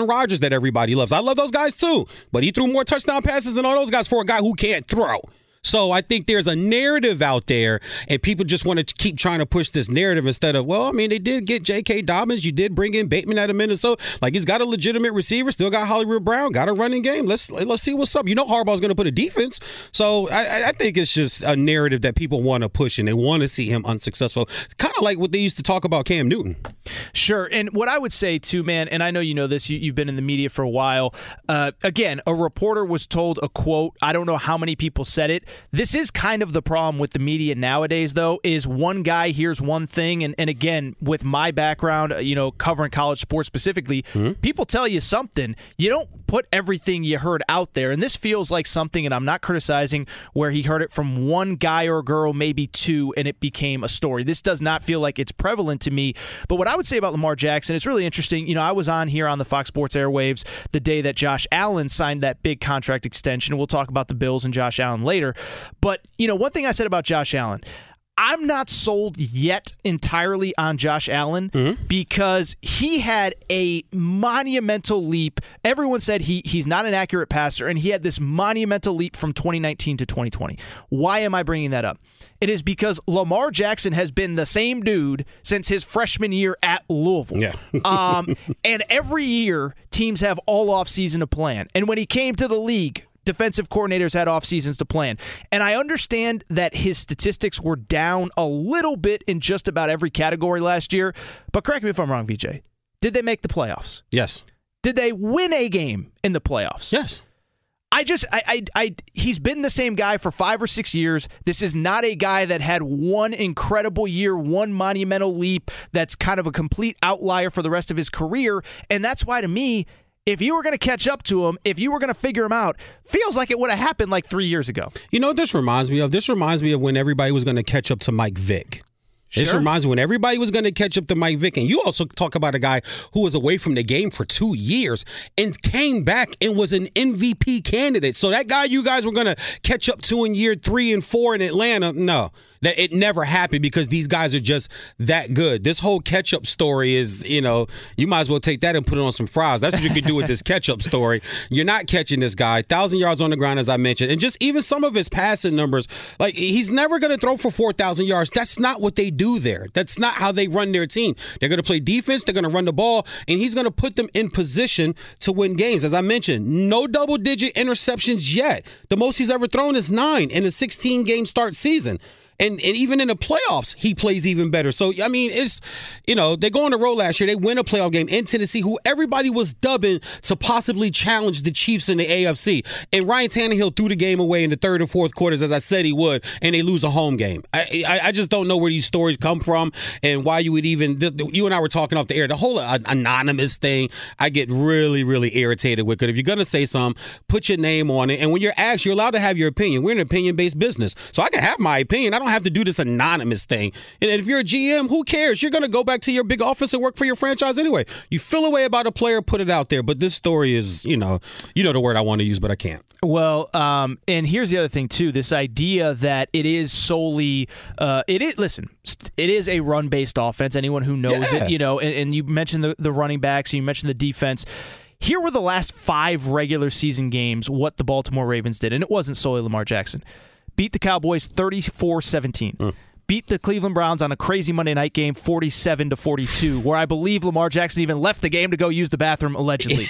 Aaron Rodgers that everybody loves. I love those guys too, but he threw more touchdown passes than all those guys for a guy who can't throw. So I think there's a narrative out there, and people just want to keep trying to push this narrative instead of, well, I mean, they did get J K. Dobbins. You did bring in Bateman out of Minnesota. Like, he's got a legitimate receiver, still got Hollywood Brown, got a running game. Let's let's see what's up. You know Harbaugh's going to put a defense. So I, I think it's just a narrative that people want to push, and they want to see him unsuccessful. Kind of like what they used to talk about Cam Newton. Sure. And what I would say, too, man, and I know you know this, you, you've been in the media for a while. Uh, again, a reporter was told a quote. I don't know how many people said it. This is kind of the problem with the media nowadays, though, is one guy hears one thing. And, and again, with my background, you know, covering college sports specifically, mm-hmm. people tell you something. You don't put everything you heard out there. And this feels like something, and I'm not criticizing, where he heard it from one guy or girl, maybe two, and it became a story. This does not feel like it's prevalent to me. But what I would say about Lamar Jackson, it's really interesting. You know, I was on here on the Fox Sports airwaves the day that Josh Allen signed that big contract extension. We'll talk about the Bills and Josh Allen later. But, you know, one thing I said about Josh Allen, I'm not sold yet entirely on Josh Allen mm-hmm. because he had a monumental leap. Everyone said he he's not an accurate passer, and he had this monumental leap from twenty nineteen to twenty twenty. Why am I bringing that up? It is because Lamar Jackson has been the same dude since his freshman year at Louisville. Yeah. um, and every year, teams have all offseason to plan. And when he came to the league, defensive coordinators had off seasons to plan. And I understand that his statistics were down a little bit in just about every category last year. But correct me if I'm wrong, V J. Did they make the playoffs? Yes. Did they win a game in the playoffs? Yes. I just, I, I, I, he's been the same guy for five or six years. This is not a guy that had one incredible year, one monumental leap that's kind of a complete outlier for the rest of his career. And that's why, to me, if you were going to catch up to him, if you were going to figure him out, feels like it would have happened like three years ago. You know what this reminds me of? This reminds me of when everybody was going to catch up to Mike Vick. Sure. This reminds me when everybody was going to catch up to Mike Vick. And you also talk about a guy who was away from the game for two years and came back and was an M V P candidate. So that guy you guys were going to catch up to in year three and four in Atlanta, no. That it never happened because these guys are just that good. This whole catch-up story is, you know, you might as well take that and put it on some fries. That's what you could do with this catch-up story. You're not catching this guy. one thousand yards on the ground, as I mentioned. And just even some of his passing numbers, like he's never going to throw for four thousand yards. That's not what they do there. That's not how they run their team. They're going to play defense. They're going to run the ball. And he's going to put them in position to win games. As I mentioned, no double-digit interceptions yet. The most he's ever thrown is nine in a sixteen-game start season. And, and even in the playoffs, he plays even better. So, I mean, it's, you know, they go on the road last year. They win a playoff game in Tennessee, who everybody was dubbing to possibly challenge the Chiefs in the A F C. And Ryan Tannehill threw the game away in the third and fourth quarters, as I said he would, and they lose a home game. I I, I just don't know where these stories come from and why you would even, you and I were talking off the air, the whole anonymous thing, I get really, really irritated with it. If you're going to say something, put your name on it. And when you're asked, you're allowed to have your opinion. We're an opinion-based business. So I can have my opinion. I don't have to do this anonymous thing. And if you're a G M, who cares? You're going to go back to your big office and work for your franchise anyway. You feel a way about a player, put it out there. But this story is, you know, you know the word I want to use, but I can't. Well, um, and here's the other thing, too. This idea that it is solely, uh, it is, listen, it is a run-based offense. Anyone who knows yeah. it, you know, and, and you mentioned the, the running backs, you mentioned the defense. Here were the last five regular season games, what the Baltimore Ravens did, and it wasn't solely Lamar Jackson. Beat the Cowboys thirty-four seventeen. Mm. Beat the Cleveland Browns on a crazy Monday night game forty-seven to forty-two, where I believe Lamar Jackson even left the game to go use the bathroom, allegedly.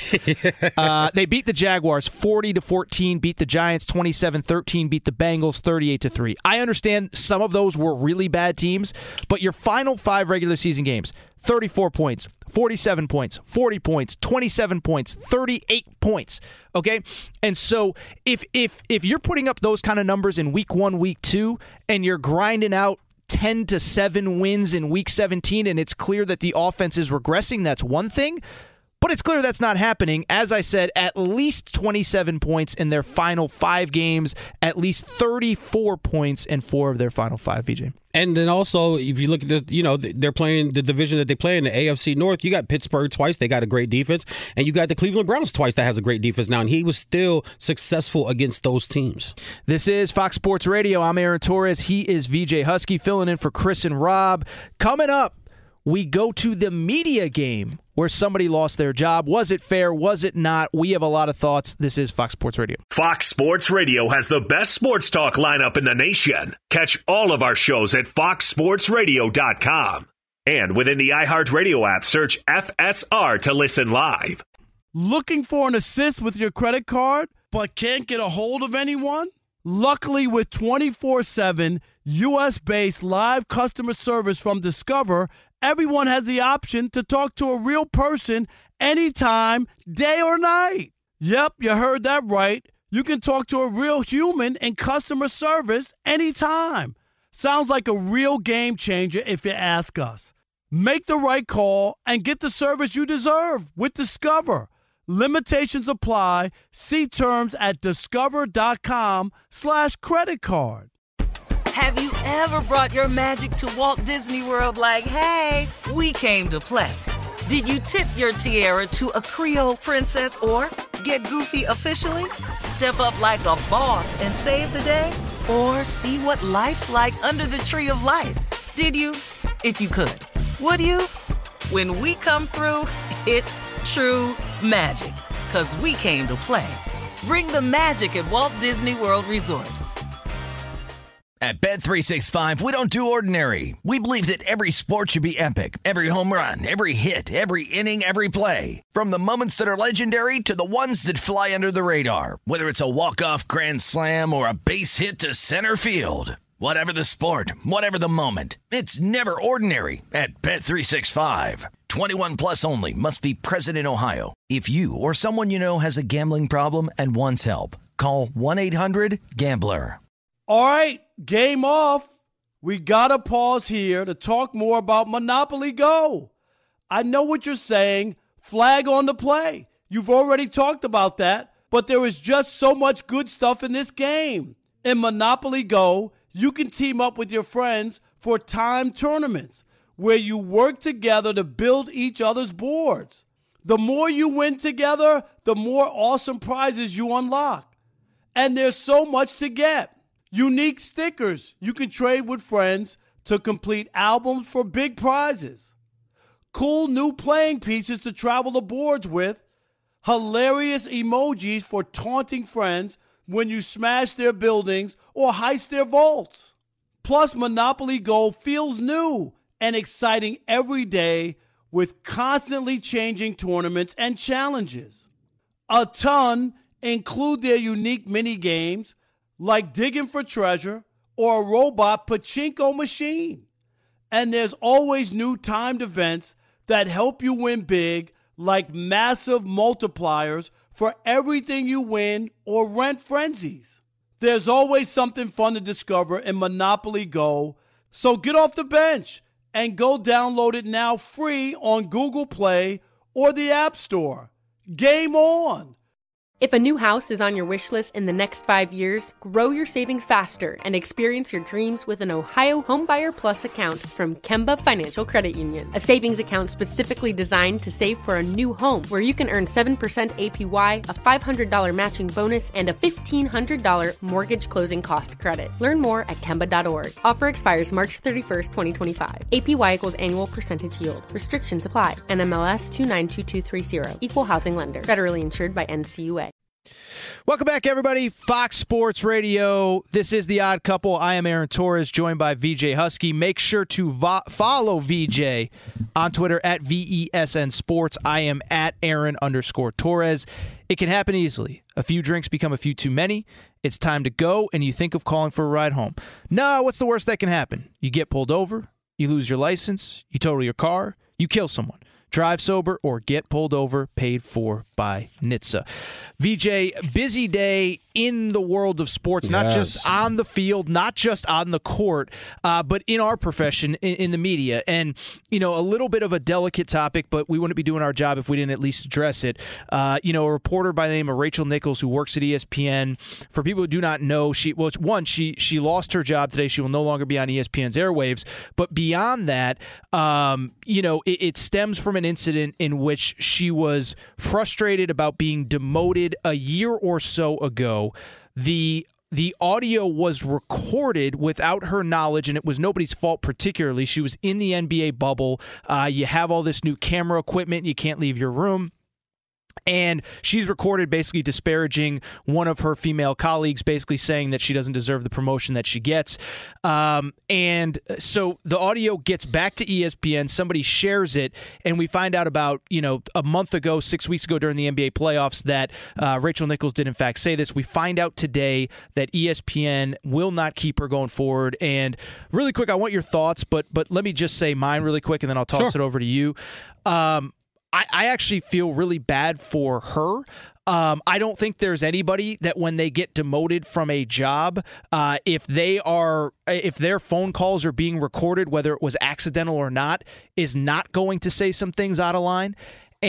uh, they beat the Jaguars forty to fourteen, beat the Giants twenty-seven thirteen, beat the Bengals thirty-eight to three. I understand some of those were really bad teams, but your final five regular season games, thirty-four points, forty-seven points, forty points, twenty-seven points, thirty-eight points. Okay? And so if if if you're putting up those kind of numbers in week one, week two, and you're grinding out ten to seven wins in week seventeen, and it's clear that the offense is regressing, that's one thing. But it's clear that's not happening. As I said, at least twenty-seven points in their final five games, at least thirty-four points in four of their final five, V J. And then also, if you look at this, you know, they're playing the division that they play in, the A F C North. You got Pittsburgh twice. They got a great defense. And you got the Cleveland Browns twice that has a great defense now. And he was still successful against those teams. This is Fox Sports Radio. I'm Aaron Torres. He is V J Husky, filling in for Chris and Rob. Coming up, we go to the media game where somebody lost their job. Was it fair? Was it not? We have a lot of thoughts. This is Fox Sports Radio. Fox Sports Radio has the best sports talk lineup in the nation. Catch all of our shows at fox sports radio dot com. And within the iHeartRadio app, search F S R to listen live. Looking for an assist with your credit card, but can't get a hold of anyone? Luckily, with twenty-four seven U S-based live customer service from Discover, everyone has the option to talk to a real person anytime, day or night. Yep, you heard that right. You can talk to a real human in customer service anytime. Sounds like a real game changer if you ask us. Make the right call and get the service you deserve with Discover. Limitations apply. See terms at discover.com slash credit card. Have you ever brought your magic to Walt Disney World like, hey, we came to play? Did you tip your tiara to a Creole princess or get goofy officially? Step up like a boss and save the day? Or see what life's like under the tree of life? Did you? If you could. Would you? When we come through, it's true magic. 'Cause we came to play. Bring the magic at Walt Disney World Resort. At Bet three sixty-five, we don't do ordinary. We believe that every sport should be epic. Every home run, every hit, every inning, every play. From the moments that are legendary to the ones that fly under the radar. Whether it's a walk-off grand slam or a base hit to center field. Whatever the sport, whatever the moment. It's never ordinary at Bet three sixty-five. twenty-one plus only. Must be present in Ohio. If you or someone you know has a gambling problem and wants help, call one eight hundred gambler. All right, game off. We got to pause here to talk more about Monopoly Go. I know what you're saying. Flag on the play. You've already talked about that, but there is just so much good stuff in this game. In Monopoly Go, you can team up with your friends for timed tournaments where you work together to build each other's boards. The more you win together, the more awesome prizes you unlock. And there's so much to get. Unique stickers you can trade with friends to complete albums for big prizes. Cool new playing pieces to travel the boards with. Hilarious emojis for taunting friends when you smash their buildings or heist their vaults. Plus, Monopoly Go feels new and exciting every day with constantly changing tournaments and challenges. A ton include their unique mini games like digging for treasure or a robot pachinko machine. And there's always new timed events that help you win big, like massive multipliers for everything you win or rent frenzies. There's always something fun to discover in Monopoly Go, so get off the bench and go download it now free on Google Play or the App Store. Game on! If a new house is on your wish list in the next five years, grow your savings faster and experience your dreams with an Ohio Homebuyer Plus account from Kemba Financial Credit Union. A savings account specifically designed to save for a new home where you can earn seven percent A P Y, a five hundred dollars matching bonus, and a fifteen hundred dollars mortgage closing cost credit. Learn more at Kemba dot org. Offer expires March thirty-first, twenty twenty-five. A P Y equals annual percentage yield. Restrictions apply. N M L S two nine two two three zero. Equal housing lender. Federally insured by N C U A. Welcome back, everybody. Fox Sports Radio. This is The Odd Couple. I am Aaron Torres, joined by V J Husky. Make sure to vo- follow V J on Twitter at V E S N Sports. I am at Aaron underscore Torres. It can happen easily. A few drinks become a few too many. It's time to go, and you think of calling for a ride home. No, what's the worst that can happen? You get pulled over, you lose your license, you total your car, you kill someone. Drive sober or get pulled over, paid for by N H T S A. V J, busy day in the world of sports, not yes. just on the field, not just on the court, uh, but in our profession, in, in the media. And, you know, a little bit of a delicate topic, but we wouldn't be doing our job if we didn't at least address it. Uh, you know, a reporter by the name of Rachel Nichols, who works at E S P N. For people who do not know, she well, one, she she lost her job today. She will no longer be on E S P N's airwaves. But beyond that, um, you know, it, it stems from an incident in which she was frustrated about being demoted a year or so ago. The the audio was recorded without her knowledge, and it was nobody's fault particularly. She was in the N B A bubble. Uh, you have all this new camera equipment. You can't leave your room. And she's recorded basically disparaging one of her female colleagues, basically saying that she doesn't deserve the promotion that she gets. Um, and so the audio gets back to E S P N. Somebody shares it, and we find out about, you know, a month ago, six weeks ago during the N B A playoffs that uh, Rachel Nichols did in fact say this. We find out today that E S P N will not keep her going forward. And really quick, I want your thoughts, but but let me just say mine really quick, and then I'll toss Sure. it over to you. Um, I, I actually feel really bad for her. Um, I don't think there's anybody that when they get demoted from a job, uh, if they are, if their phone calls are being recorded, whether it was accidental or not, is not going to say some things out of line.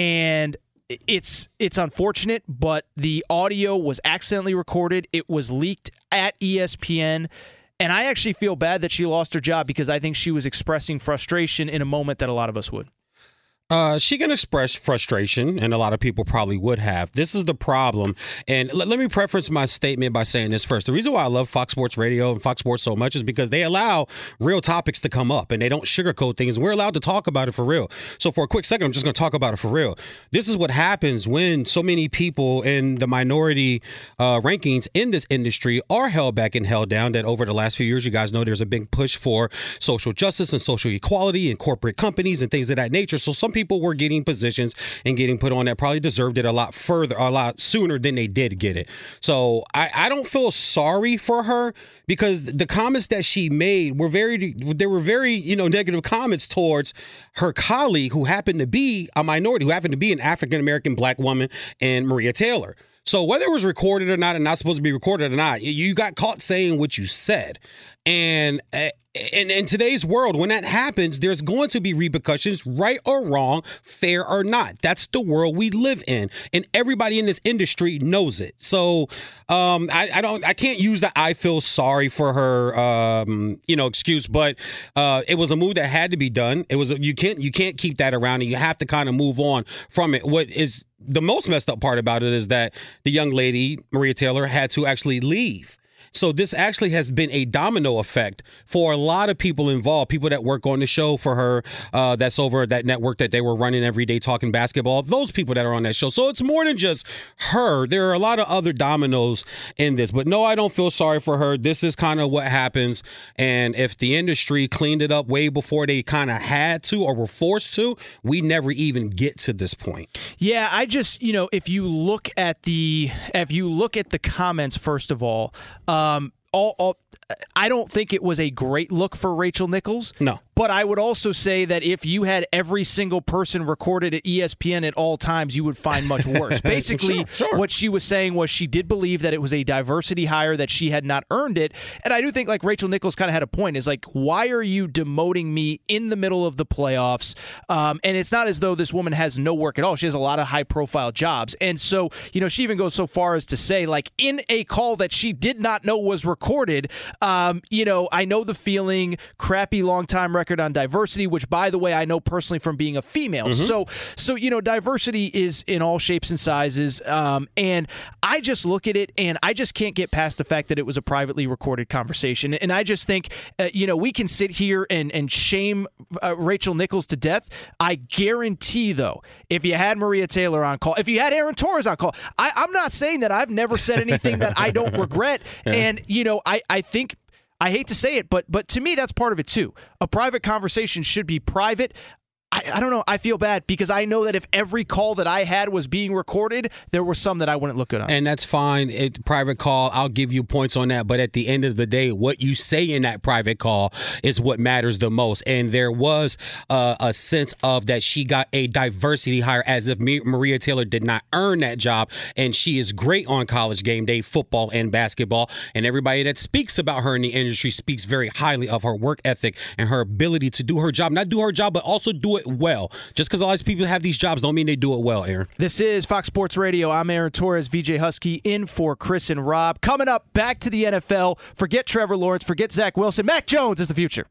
And it's it's unfortunate, but the audio was accidentally recorded. It was leaked at E S P N. And I actually feel bad that she lost her job because I think she was expressing frustration in a moment that a lot of us would. Uh, she can express frustration, and a lot of people probably would have. This is the problem. And l- let me preface my statement by saying this first. The reason why I love Fox Sports Radio and Fox Sports so much is because they allow real topics to come up, and they don't sugarcoat things. We're allowed to talk about it for real. So for a quick second, I'm just going to talk about it for real. This is what happens when so many people in the minority uh, rankings in this industry are held back and held down, that over the last few years, you guys know there's a big push for social justice and social equality in corporate companies and things of that nature. So some people were getting positions and getting put on that probably deserved it a lot further, a lot sooner than they did get it. So I, I don't feel sorry for her, because the comments that she made were very, they were very, you know, negative comments towards her colleague who happened to be a minority, who happened to be an African-American black woman, and Maria Taylor. So whether it was recorded or not, and not supposed to be recorded or not, you got caught saying what you said. And in, in today's world, when that happens, there's going to be repercussions, right or wrong, fair or not. That's the world we live in, and everybody in this industry knows it. So um, I, I don't, I can't use the "I feel sorry for her," um, you know, excuse. But uh, it was a move that had to be done. It was a, you can't you can't keep that around, and you have to kind of move on from it. What is the most messed up part about it is that the young lady, Maria Taylor, had to actually leave. So this actually has been a domino effect for a lot of people involved, people that work on the show for her, uh, that's over that network that they were running every day talking basketball, those people that are on that show. So it's more than just her. There are a lot of other dominoes in this. But no, I don't feel sorry for her. This is kind of what happens. And if the industry cleaned it up way before they kind of had to or were forced to, we never even get to this point. Yeah, I just, you know, if you look at the, if you look at the comments, first of all, um, all, all I don't think it was a great look for Rachel Nichols. No. But I would also say that if you had every single person recorded at E S P N at all times, you would find much worse. Basically, sure, sure. What she was saying was she did believe that it was a diversity hire, that she had not earned it. And I do think, like, Rachel Nichols kind of had a point, is like, why are you demoting me in the middle of the playoffs? Um, and it's not as though this woman has no work at all. She has a lot of high-profile jobs. And so, you know, she even goes so far as to say, like, in a call that she did not know was recorded, um, you know, I know the feeling, crappy long-time record on diversity, which, by the way, I know personally from being a female. Mm-hmm. So, so you know, diversity is in all shapes and sizes. Um, and I just look at it, and I just can't get past the fact that it was a privately recorded conversation. And I just think, uh, you know, we can sit here and, and shame uh, Rachel Nichols to death. I guarantee, though, if you had Maria Taylor on call, if you had Aaron Torres on call, I, I'm not saying that I've never said anything that I don't regret. Yeah. And, you know, I, I think, I hate to say it, but but to me, that's part of it, too. A private conversation should be private. I, I don't know. I feel bad because I know that if every call that I had was being recorded, there were some that I wouldn't look good on. And that's fine. It, private call, I'll give you points on that. But at the end of the day, what you say in that private call is what matters the most. And there was uh, a sense of that she got a diversity hire, as if Maria Taylor did not earn that job. And she is great on College Game Day, football and basketball. And everybody that speaks about her in the industry speaks very highly of her work ethic and her ability to do her job. Not do her job, but also do it well. Just because a lot of people have these jobs don't mean they do it well, Aaron. This is Fox Sports Radio. I'm Aaron Torres, V J Husky, in for Chris and Rob. Coming up, back to the N F L. Forget Trevor Lawrence. Forget Zach Wilson. Mac Jones is the future.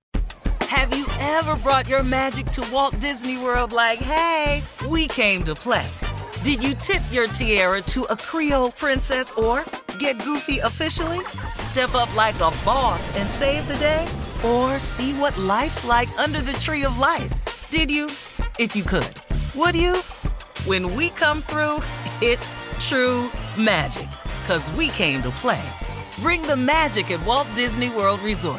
Have you ever brought your magic to Walt Disney World like, hey, we came to play? Did you tip your tiara to a Creole princess or Get goofy officially? Step up like a boss and save the day? Or see what life's like under the tree of life? Did you? If you could. Would you? When we come through, it's true magic. 'Cause we came to play. Bring the magic at Walt Disney World Resort.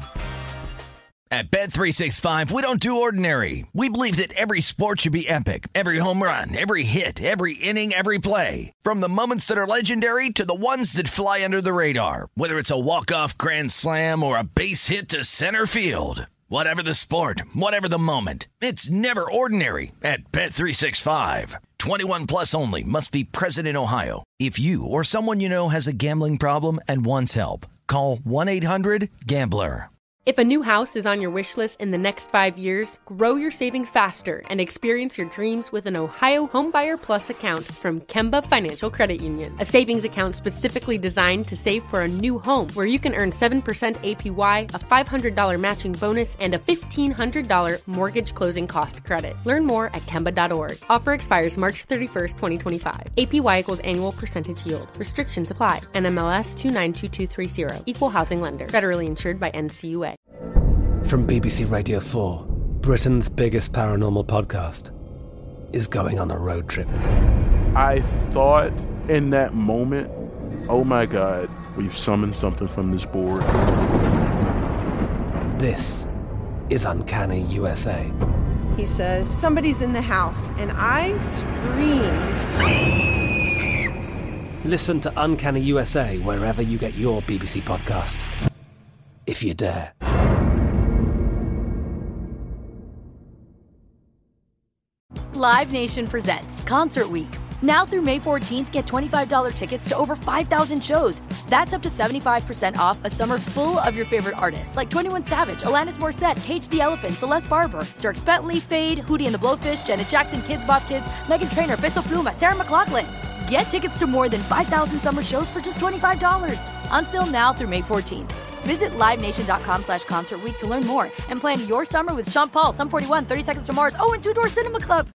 At Bet three sixty-five, we don't do ordinary. We believe that every sport should be epic. Every home run, every hit, every inning, every play. From the moments that are legendary to the ones that fly under the radar. Whether it's a walk-off grand slam or a base hit to center field. Whatever the sport, whatever the moment. It's never ordinary at Bet three sixty-five. twenty-one plus only. Must be present in Ohio. If you or someone you know has a gambling problem and wants help, call one eight hundred gambler. If a new house is on your wish list in the next five years, grow your savings faster and experience your dreams with an Ohio Homebuyer Plus account from Kemba Financial Credit Union. A savings account specifically designed to save for a new home where you can earn seven percent A P Y, a five hundred dollars matching bonus, and a fifteen hundred dollars mortgage closing cost credit. Learn more at Kemba dot org. Offer expires March thirty-first, twenty twenty-five. A P Y equals annual percentage yield. Restrictions apply. N M L S two nine two two three zero. Equal housing lender. Federally insured by N C U A. From B B C Radio four, Britain's biggest paranormal podcast is going on a road trip. I thought in that moment, oh my God, we've summoned something from this board. This is Uncanny U S A. He says, somebody's in the house, and I screamed. Listen to Uncanny U S A wherever you get your B B C podcasts, if you dare. Live Nation presents Concert Week. Now through May fourteenth, get twenty-five dollars tickets to over five thousand shows. That's up to seventy-five percent off a summer full of your favorite artists like twenty-one Savage, Alanis Morissette, Cage the Elephant, Celeste Barber, Dierks Bentley, Fade, Hootie and the Blowfish, Janet Jackson, Kids Bop Kids, Meghan Trainor, Bissell Pluma, Sarah McLachlan. Get tickets to more than five thousand summer shows for just twenty-five dollars. Until now through May fourteenth. Visit livenation.com slash concert week to learn more and plan your summer with Sean Paul, Sum forty-one, thirty Seconds to Mars, oh, and Two Door Cinema Club.